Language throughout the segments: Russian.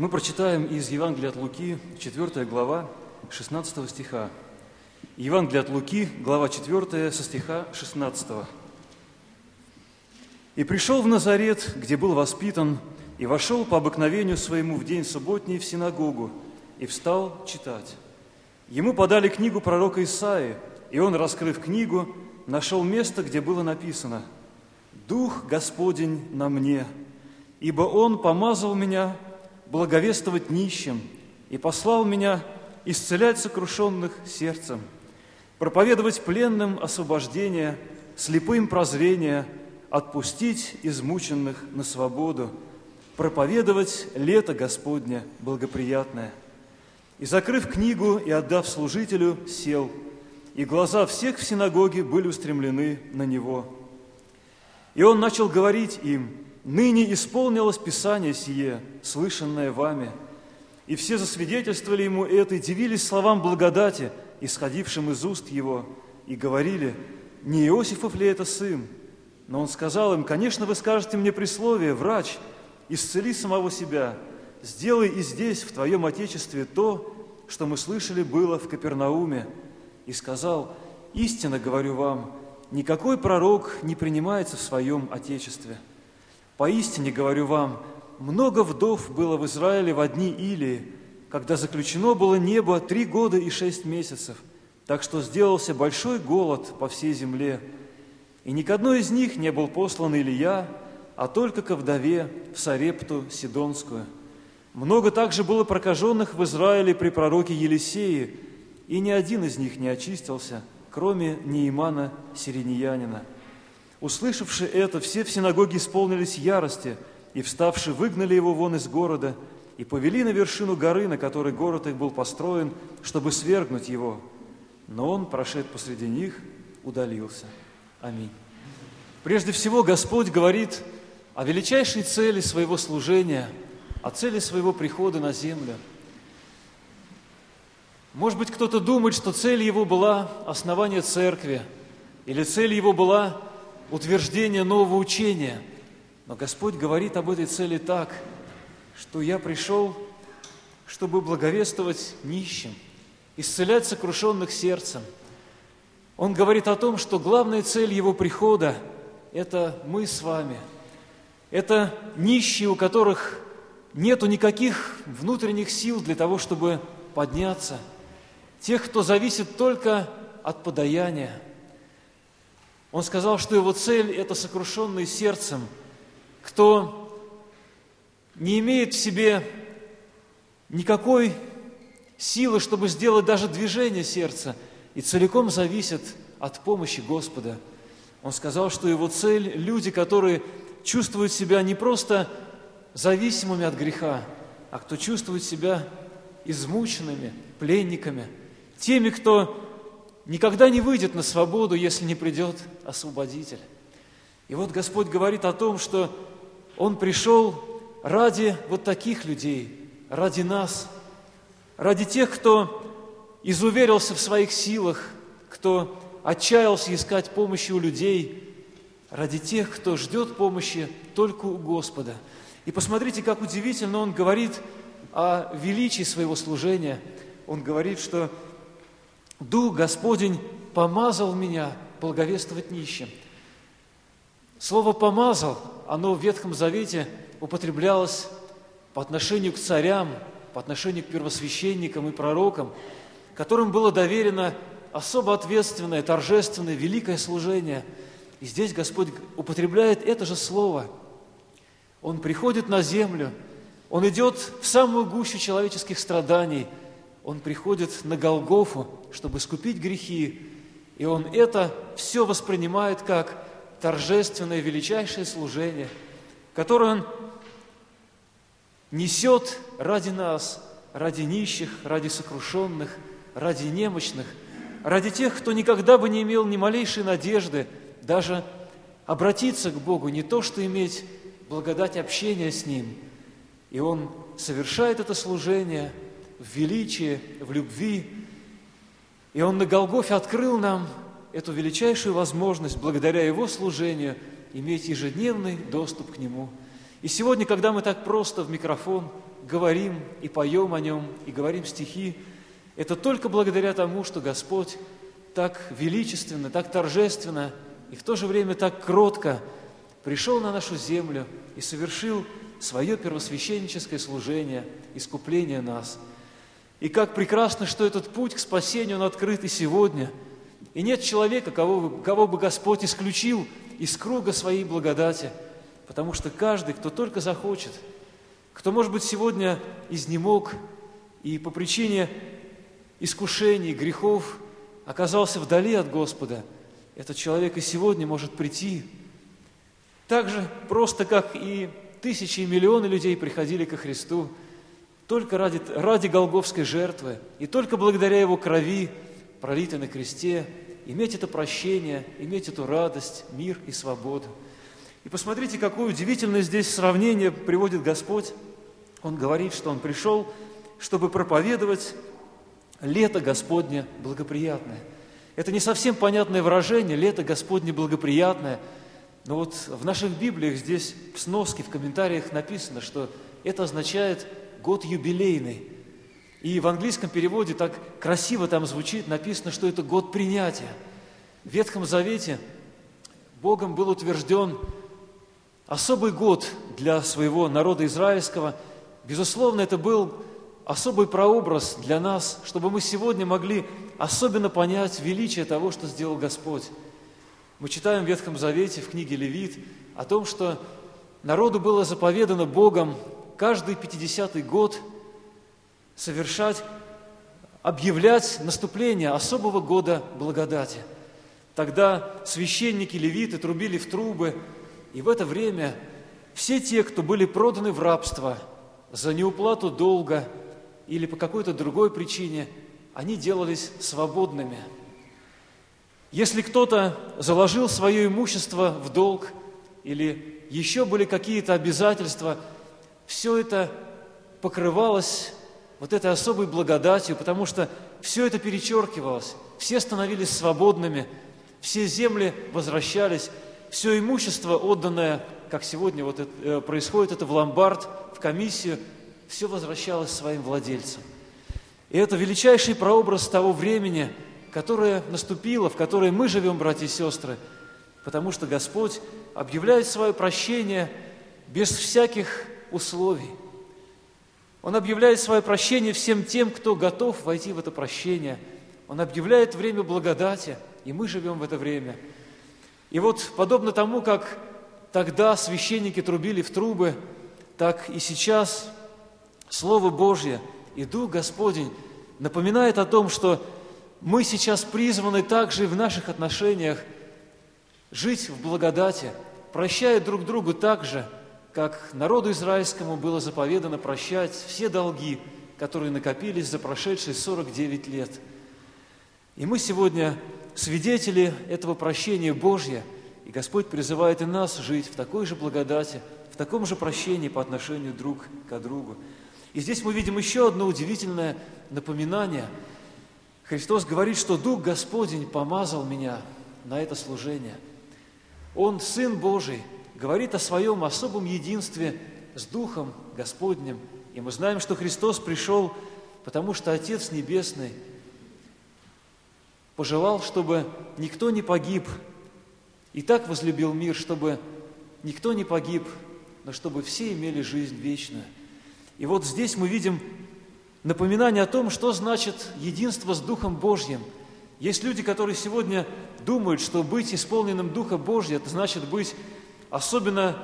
Мы прочитаем из Евангелия от Луки, 4 глава, 16 стиха. Евангелие от Луки, глава 4, со стиха 16. «И пришел в Назарет, где был воспитан, и вошел по обыкновению своему в день субботний в синагогу, и встал читать. Ему подали книгу пророка Исаии, и он, раскрыв книгу, нашел место, где было написано: «Дух Господень на мне, ибо Он помазал меня благовествовать нищим и послал меня исцелять сокрушенных сердцем, проповедовать пленным освобождение, слепым прозрение, отпустить измученных на свободу, проповедовать лето Господне благоприятное». И, закрыв книгу и отдав служителю, сел, и глаза всех в синагоге были устремлены на него. И он начал говорить им: «Ныне исполнилось Писание сие, слышанное вами». И все засвидетельствовали ему это и дивились словам благодати, исходившим из уст его, и говорили: «Не Иосифов ли это сын?» Но он сказал им: «Конечно, вы скажете мне присловие: врач, исцели самого себя, сделай и здесь, в твоем отечестве, то, что мы слышали было в Капернауме». И сказал: «Истинно говорю вам, никакой пророк не принимается в своем отечестве. Поистине говорю вам, много вдов было в Израиле во дни Илии, когда заключено было небо 3 года и 6 месяцев, так что сделался большой голод по всей земле. И ни к одной из них не был послан Илия, а только ко вдове в Сарепту Сидонскую. Много также было прокаженных в Израиле при пророке Елисее, и ни один из них не очистился, кроме Неимана сиринеянина». Услышавши это, все в синагоге исполнились ярости, и, вставши, выгнали его вон из города и повели на вершину горы, на которой город их был построен, чтобы свергнуть его. Но он, прошед посреди них, удалился. Аминь. Прежде всего, Господь говорит о величайшей цели своего служения, о цели своего прихода на землю. Может быть, кто-то думает, что цель его была основание церкви, или цель его была утверждение нового учения. Но Господь говорит об этой цели так, что «Я пришел, чтобы благовествовать нищим, исцелять сокрушенных сердцем». Он говорит о том, что главная цель Его прихода – это мы с вами. Это нищие, у которых нету никаких внутренних сил для того, чтобы подняться. Тех, кто зависит только от подаяния. Он сказал, что его цель – это сокрушенные сердцем, кто не имеет в себе никакой силы, чтобы сделать даже движение сердца, и целиком зависит от помощи Господа. Он сказал, что его цель – люди, которые чувствуют себя не просто зависимыми от греха, а кто чувствует себя измученными, пленниками, теми, кто никогда не выйдет на свободу, если не придет Освободитель. И вот Господь говорит о том, что Он пришел ради вот таких людей, ради нас, ради тех, кто изуверился в своих силах, кто отчаялся искать помощи у людей, ради тех, кто ждет помощи только у Господа. И посмотрите, как удивительно Он говорит о величии своего служения. Он говорит, что «Дух Господень помазал меня благовествовать нищим». Слово «помазал», оно в Ветхом Завете употреблялось по отношению к царям, по отношению к первосвященникам и пророкам, которым было доверено особо ответственное, торжественное, великое служение. И здесь Господь употребляет это же слово. Он приходит на землю, Он идет в самую гущу человеческих страданий, Он приходит на Голгофу, чтобы искупить грехи, и Он это все воспринимает как торжественное, величайшее служение, которое Он несет ради нас, ради нищих, ради сокрушенных, ради немощных, ради тех, кто никогда бы не имел ни малейшей надежды даже обратиться к Богу, не то что иметь благодать общения с Ним. И Он совершает это служение в величии, в любви. И Он на Голгофе открыл нам эту величайшую возможность, благодаря Его служению, иметь ежедневный доступ к Нему. И сегодня, когда мы так просто в микрофон говорим и поем о Нем, и говорим стихи, это только благодаря тому, что Господь так величественно, так торжественно и в то же время так кротко пришел на нашу землю и совершил свое первосвященническое служение, искупление нас. И как прекрасно, что этот путь к спасению, он открыт и сегодня. И нет человека, кого бы Господь исключил из круга своей благодати, потому что каждый, кто только захочет, кто, может быть, сегодня изнемог и по причине искушений, грехов оказался вдали от Господа, этот человек и сегодня может прийти. Так же просто, как и тысячи и миллионы людей приходили ко Христу только ради голгофской жертвы, и только благодаря Его крови, пролитой на кресте, иметь это прощение, иметь эту радость, мир и свободу. И посмотрите, какое удивительное здесь сравнение приводит Господь. Он говорит, что Он пришел, чтобы проповедовать лето Господне благоприятное. Это не совсем понятное выражение, лето Господне благоприятное, но вот в наших Библиях здесь в сноске, в комментариях написано, что это означает год юбилейный. И в английском переводе так красиво там звучит, написано, что это год принятия. В Ветхом Завете Богом был утвержден особый год для своего народа израильского. Безусловно, это был особый прообраз для нас, чтобы мы сегодня могли особенно понять величие того, что сделал Господь. Мы читаем в Ветхом Завете, в книге Левит, о том, что народу было заповедано Богом каждый 50-й год объявлять наступление особого года благодати. Тогда священники, левиты трубили в трубы, и в это время все те, кто были проданы в рабство за неуплату долга или по какой-то другой причине, они делались свободными. Если кто-то заложил свое имущество в долг или еще были какие-то обязательства, все это покрывалось вот этой особой благодатью, потому что все это перечеркивалось, все становились свободными, все земли возвращались, все имущество, отданное, как сегодня происходит это в ломбард, в комиссию, все возвращалось своим владельцам. И это величайший прообраз того времени, которое наступило, в которое мы живем, братья и сестры, потому что Господь объявляет свое прощение без всяких условий. Он объявляет свое прощение всем тем, кто готов войти в это прощение. Он объявляет время благодати, и мы живем в это время. И вот, подобно тому, как тогда священники трубили в трубы, так и сейчас Слово Божье и Дух Господень напоминает о том, что мы сейчас призваны также в наших отношениях жить в благодати, прощая друг другу так же, как народу израильскому было заповедано прощать все долги, которые накопились за прошедшие 49 лет. И мы сегодня свидетели этого прощения Божьего, и Господь призывает и нас жить в такой же благодати, в таком же прощении по отношению друг к другу. И здесь мы видим еще одно удивительное напоминание. Христос говорит, что Дух Господень помазал меня на это служение. Он, Сын Божий, говорит о своем особом единстве с Духом Господним. И мы знаем, что Христос пришел, потому что Отец Небесный пожелал, чтобы никто не погиб, и так возлюбил мир, чтобы никто не погиб, но чтобы все имели жизнь вечную. И вот здесь мы видим напоминание о том, что значит единство с Духом Божьим. Есть люди, которые сегодня думают, что быть исполненным Духа Божьего, это значит быть особенно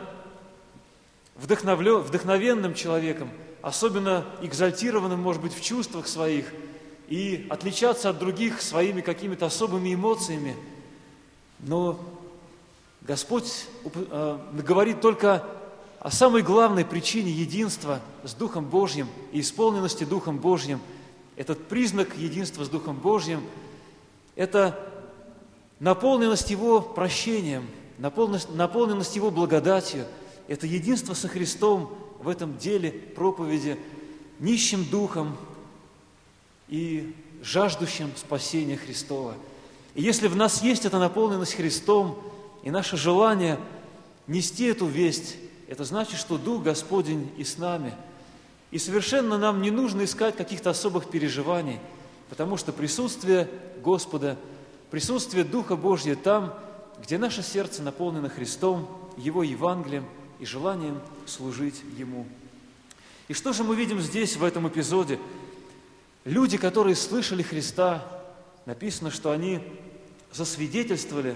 вдохновенным человеком, особенно экзальтированным, может быть, в чувствах своих, и отличаться от других своими какими-то особыми эмоциями. Но Господь говорит только о самой главной причине единства с Духом Божьим и исполненности Духом Божьим. Этот признак единства с Духом Божьим – это наполненность Его прощением, наполненность Его благодатью, это единство со Христом в этом деле проповеди, нищим духом и жаждущим спасения Христова. И если в нас есть эта наполненность Христом и наше желание нести эту весть, это значит, что Дух Господень и с нами. И совершенно нам не нужно искать каких-то особых переживаний, потому что присутствие Господа, присутствие Духа Божьего там, где наше сердце наполнено Христом, Его Евангелием и желанием служить Ему. И что же мы видим здесь, в этом эпизоде? Люди, которые слышали Христа, написано, что они засвидетельствовали,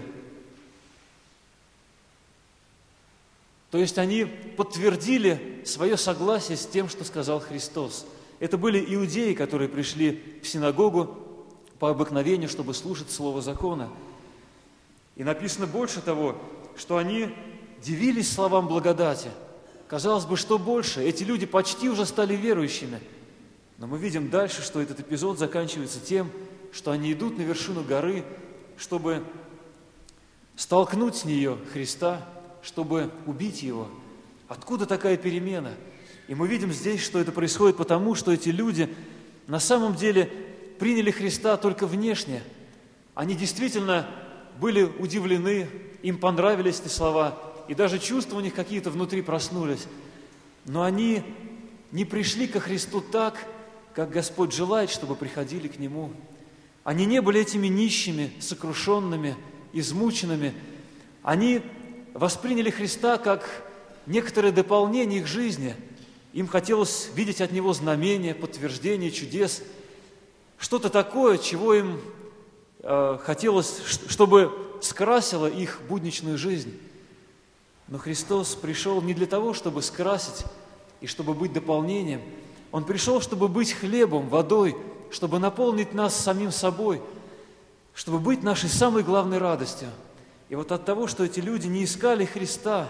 то есть они подтвердили свое согласие с тем, что сказал Христос. Это были иудеи, которые пришли в синагогу по обыкновению, чтобы слушать слово закона. И написано больше того, что они дивились словам благодати. Казалось бы, что больше? Эти люди почти уже стали верующими. Но мы видим дальше, что этот эпизод заканчивается тем, что они идут на вершину горы, чтобы столкнуть с нее Христа, чтобы убить Его. Откуда такая перемена? И мы видим здесь, что это происходит потому, что эти люди на самом деле приняли Христа только внешне. Они действительно были удивлены, им понравились эти слова, и даже чувства у них какие-то внутри проснулись. Но они не пришли ко Христу так, как Господь желает, чтобы приходили к Нему. Они не были этими нищими, сокрушенными, измученными. Они восприняли Христа как некоторое дополнение их жизни. Им хотелось видеть от Него знамения, подтверждения чудес, что-то такое, чего им хотелось, чтобы скрасило их будничную жизнь. Но Христос пришел не для того, чтобы скрасить и чтобы быть дополнением. Он пришел, чтобы быть хлебом, водой, чтобы наполнить нас самим собой, чтобы быть нашей самой главной радостью. И вот от того, что эти люди не искали Христа,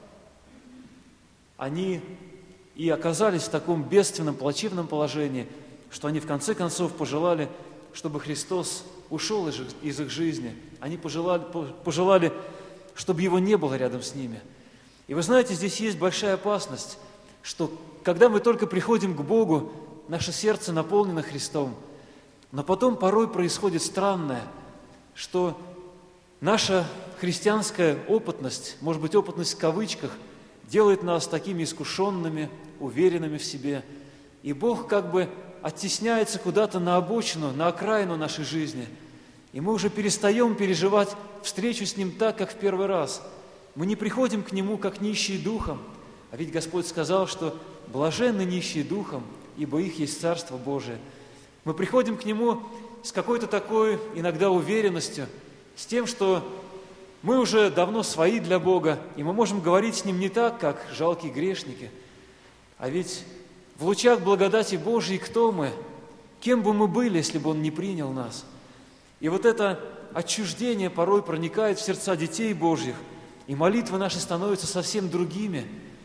они и оказались в таком бедственном, плачевном положении, что они в конце концов пожелали, чтобы Христос ушел из их жизни. Они пожелали, чтобы Его не было рядом с ними. И вы знаете, здесь есть большая опасность, что когда мы только приходим к Богу, наше сердце наполнено Христом, но потом порой происходит странное, что наша христианская опытность, может быть, опытность в кавычках, делает нас такими искушенными, уверенными в себе. И Бог как бы оттесняется куда-то на обочину, на окраину нашей жизни. И мы уже перестаем переживать встречу с Ним так, как в первый раз. Мы не приходим к Нему, как нищие духом. А ведь Господь сказал, что блаженны нищие духом, ибо их есть Царство Божие. Мы приходим к Нему с какой-то такой иногда уверенностью, с тем, что мы уже давно свои для Бога, и мы можем говорить с Ним не так, как жалкие грешники. А ведь в лучах благодати Божьей кто мы? Кем бы мы были, если бы Он не принял нас? И вот это отчуждение порой проникает в сердца детей Божьих, и молитвы наши становятся совсем другими.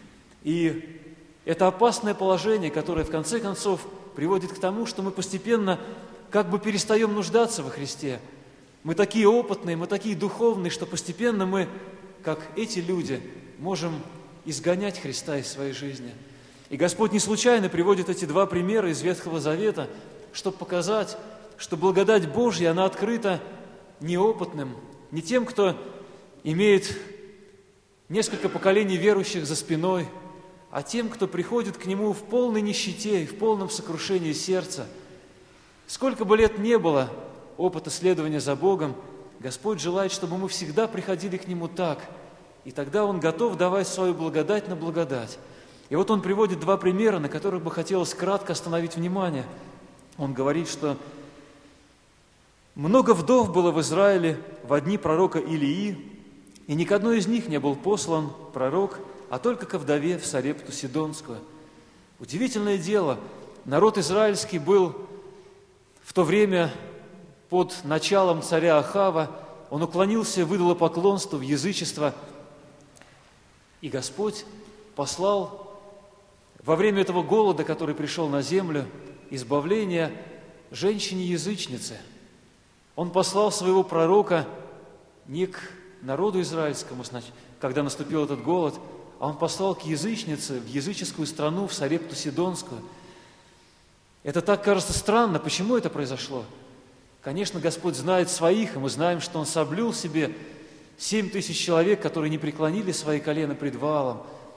И это опасное положение, которое в конце концов приводит к тому, что мы постепенно как бы перестаем нуждаться во Христе. Мы такие опытные, мы такие духовные, что постепенно мы, как эти люди, можем изгонять Христа из своей жизни. И Господь не случайно приводит эти два примера из Ветхого Завета, чтобы показать, что благодать Божья, она открыта неопытным, не тем, кто имеет несколько поколений верующих за спиной, а тем, кто приходит к Нему в полной нищете и в полном сокрушении сердца. Сколько бы лет не было опыта следования за Богом, Господь желает, чтобы мы всегда приходили к Нему так, и тогда Он готов давать свою благодать на благодать. И вот Он приводит два примера, на которых бы хотелось кратко остановить внимание. Он говорит, что много вдов было в Израиле во дни пророка Илии, и ни к одной из них не был послан пророк, а только ко вдове в Сарепту Сидонскую. Удивительное дело, народ израильский был в то время под началом царя Ахава, он уклонился в идолопоклонство, в язычество, и Господь послал во время этого голода, который пришел на землю, избавление женщине-язычнице. Он послал своего пророка не к народу израильскому, когда наступил этот голод, а он послал к язычнице, в языческую страну, в Сарепту Сидонскую. Это так кажется странно. Почему это произошло? Конечно, Господь знает своих, и мы знаем, что Он соблюл себе 7 тысяч человек, которые не преклонили свои колена пред Ваалом.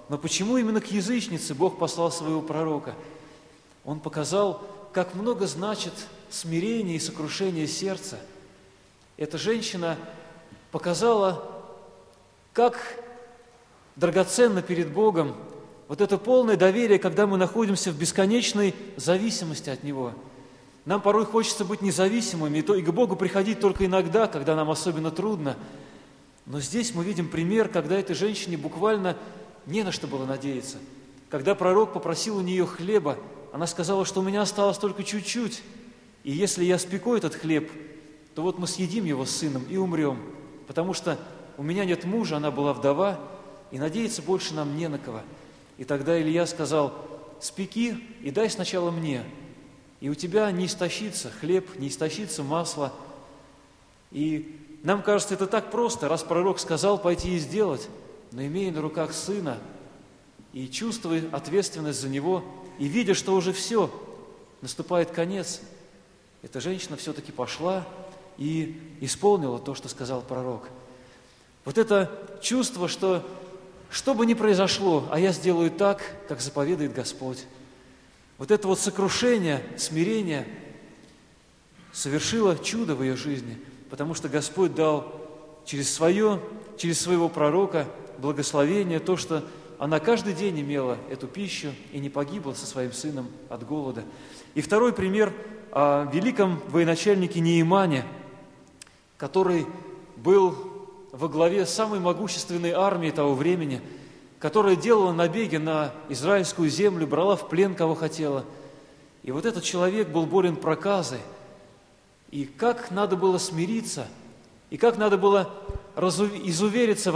Но почему именно к язычнице Бог послал своего пророка? Он показал, как много значит смирение и сокрушение сердца. Эта женщина показала, как драгоценно перед Богом вот это полное доверие, когда мы находимся в бесконечной зависимости от Него. Нам порой хочется быть независимыми, и к Богу приходить только иногда, когда нам особенно трудно. Но здесь мы видим пример, когда этой женщине буквально не на что было надеяться. Когда пророк попросил у нее хлеба, она сказала, что у меня осталось только чуть-чуть, и если я спеку этот хлеб, то вот мы съедим его с сыном и умрем, потому что у меня нет мужа, она была вдова, и надеяться больше нам не на кого. И тогда Илья сказал: спеки и дай сначала мне, и у тебя не истощится хлеб, не истощится масло. И нам кажется, это так просто, раз пророк сказал пойти и сделать, но имея на руках сына, и чувствуя ответственность за него, и видя, что уже все, наступает конец, эта женщина все-таки пошла и исполнила то, что сказал пророк. Вот это чувство, что бы ни произошло, а я сделаю так, как заповедует Господь. Вот это вот сокрушение, смирение совершило чудо в ее жизни, потому что Господь дал через своего пророка благословение, то, что она каждый день имела эту пищу и не погибла со своим сыном от голода. И второй пример о великом военачальнике Неемане, который был во главе самой могущественной армии того времени, которая делала набеги на израильскую землю, брала в плен, кого хотела. И вот этот человек был болен проказой. И как надо было смириться, и как надо было разувериться,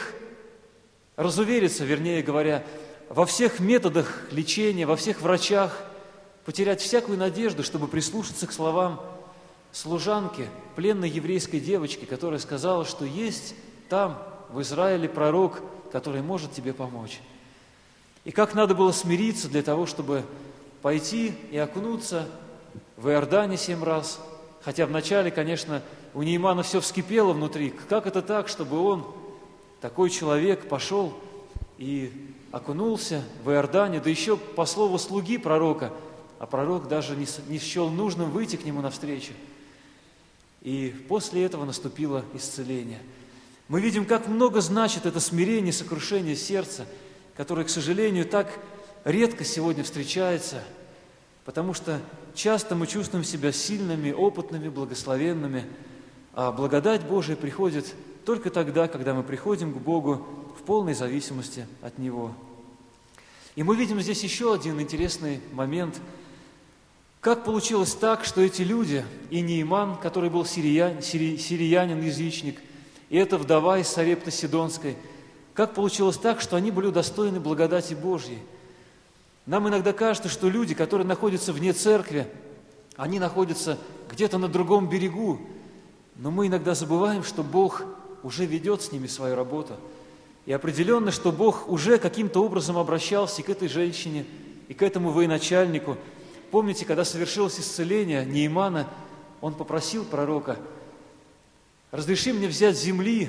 вернее говоря, во всех методах лечения, во всех врачах, потерять всякую надежду, чтобы прислушаться к словам служанки, пленной еврейской девочки, которая сказала, что есть там, в Израиле, пророк, который может тебе помочь. И как надо было смириться для того, чтобы пойти и окунуться в Иордане 7 раз. Хотя вначале, конечно, у Неемана все вскипело внутри. Как это так, чтобы он, такой человек, пошел и окунулся в Иордане, да еще по слову слуги пророка, а пророк даже не счел нужным выйти к нему навстречу. И после этого наступило исцеление. Мы видим, как много значит это смирение, сокрушение сердца, которое, к сожалению, так редко сегодня встречается, потому что часто мы чувствуем себя сильными, опытными, благословенными, а благодать Божия приходит только тогда, когда мы приходим к Богу в полной зависимости от Него. И мы видим здесь еще один интересный момент. Как получилось так, что эти люди, и Нееман, который был сириянин, язычник, и эта вдова из Сарепты Сидонской, как получилось так, что они были удостоены благодати Божьей? Нам иногда кажется, что люди, которые находятся вне церкви, они находятся где-то на другом берегу, но мы иногда забываем, что Бог уже ведет с ними свою работу. И определенно, что Бог уже каким-то образом обращался и к этой женщине, и к этому военачальнику. Помните, когда совершилось исцеление Неемана, он попросил пророка: разреши мне взять земли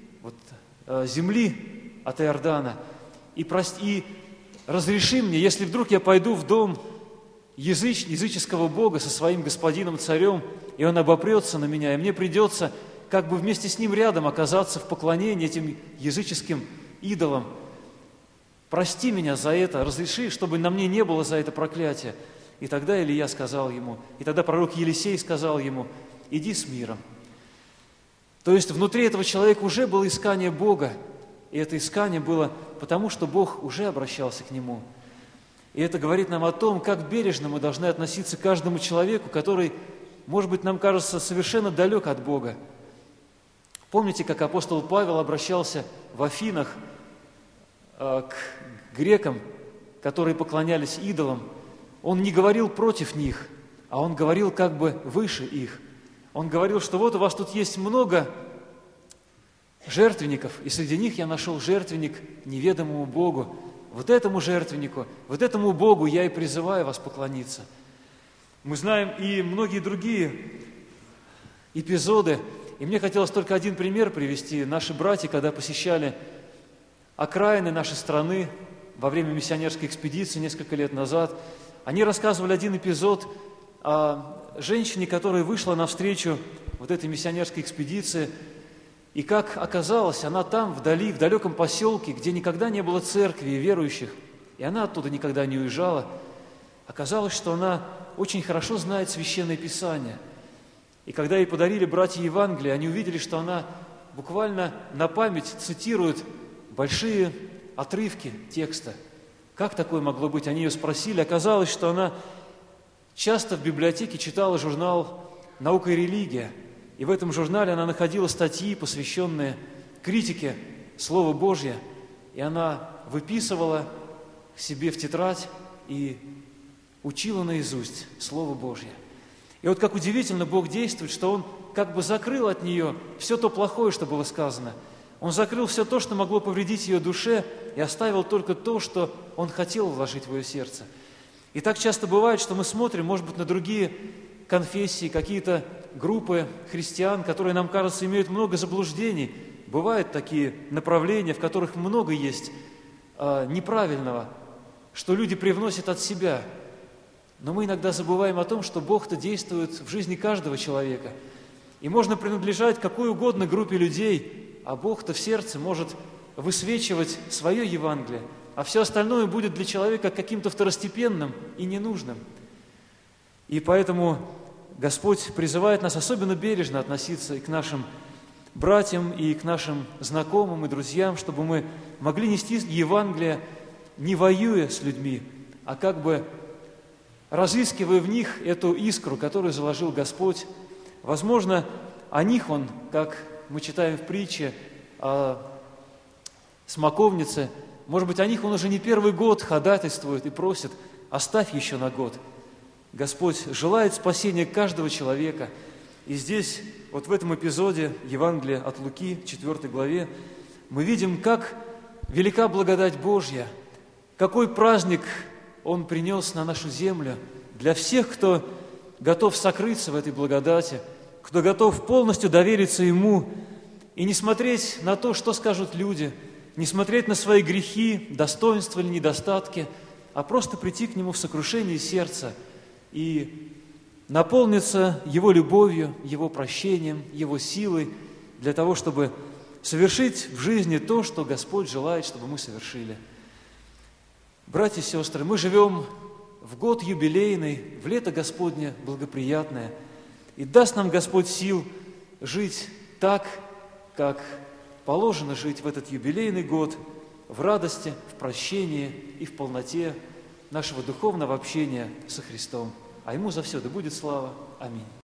от Иордана, и разреши мне, если вдруг я пойду в дом языческого бога со своим господином царем, и он обопрется на меня, и мне придется как бы вместе с ним рядом оказаться в поклонении этим языческим идолам. Прости меня за это, разреши, чтобы на мне не было за это проклятия. И тогда Илия сказал ему, и тогда пророк Елисей сказал ему: иди с миром. То есть внутри этого человека уже было искание Бога, и это искание было потому, что Бог уже обращался к нему. И это говорит нам о том, как бережно мы должны относиться к каждому человеку, который, может быть, нам кажется совершенно далек от Бога. Помните, как апостол Павел обращался в Афинах к грекам, которые поклонялись идолам? Он не говорил против них, а он говорил как бы выше их. Он говорил, что вот у вас тут есть много жертвенников, и среди них я нашел жертвенник неведомому Богу. Вот этому жертвеннику, вот этому Богу я и призываю вас поклониться. Мы знаем и многие другие эпизоды, и мне хотелось только один пример привести. Наши братья, когда посещали окраины нашей страны, во время миссионерской экспедиции несколько лет назад. Они рассказывали один эпизод о женщине, которая вышла навстречу вот этой миссионерской экспедиции. И как оказалось, она там, вдали, в далеком поселке, где никогда не было церкви и верующих, и она оттуда никогда не уезжала, оказалось, что она очень хорошо знает Священное Писание. И когда ей подарили братья Евангелие, они увидели, что она буквально на память цитирует большие отрывки текста. Как такое могло быть? Они ее спросили. Оказалось, что она часто в библиотеке читала журнал «Наука и религия». И в этом журнале она находила статьи, посвященные критике Слова Божьего. И она выписывала себе в тетрадь и учила наизусть Слово Божье. И вот как удивительно Бог действует, что Он как бы закрыл от нее все то плохое, что было сказано. Он закрыл все то, что могло повредить ее душе, и оставил только то, что Он хотел вложить в ее сердце. И так часто бывает, что мы смотрим, может быть, на другие конфессии, какие-то группы христиан, которые, нам кажется, имеют много заблуждений. Бывают такие направления, в которых много есть неправильного, что люди привносят от себя. Но мы иногда забываем о том, что Бог-то действует в жизни каждого человека. И можно принадлежать какой угодно группе людей, а Бог-то в сердце может высвечивать свое Евангелие, а все остальное будет для человека каким-то второстепенным и ненужным. И поэтому Господь призывает нас особенно бережно относиться и к нашим братьям, и к нашим знакомым и друзьям, чтобы мы могли нести Евангелие, не воюя с людьми, а как бы разыскивая в них эту искру, которую заложил Господь. Возможно, о них Он, как мы читаем в притче о смоковнице, может быть, о них Он уже не первый год ходатайствует и просит: оставь еще на год. Господь желает спасения каждого человека. И здесь, вот в этом эпизоде Евангелия от Луки, 4 главе, мы видим, как велика благодать Божья, какой праздник Он принес на нашу землю для всех, кто готов сокрыться в этой благодати, кто готов полностью довериться Ему и не смотреть на то, что скажут люди, не смотреть на свои грехи, достоинства или недостатки, а просто прийти к Нему в сокрушении сердца и наполниться Его любовью, Его прощением, Его силой для того, чтобы совершить в жизни то, что Господь желает, чтобы мы совершили. Братья и сестры, мы живем в год юбилейный, в лето Господне благоприятное, и даст нам Господь сил жить так, как положено жить в этот юбилейный год, в радости, в прощении и в полноте нашего духовного общения со Христом. А Ему завсёды будет слава. Аминь.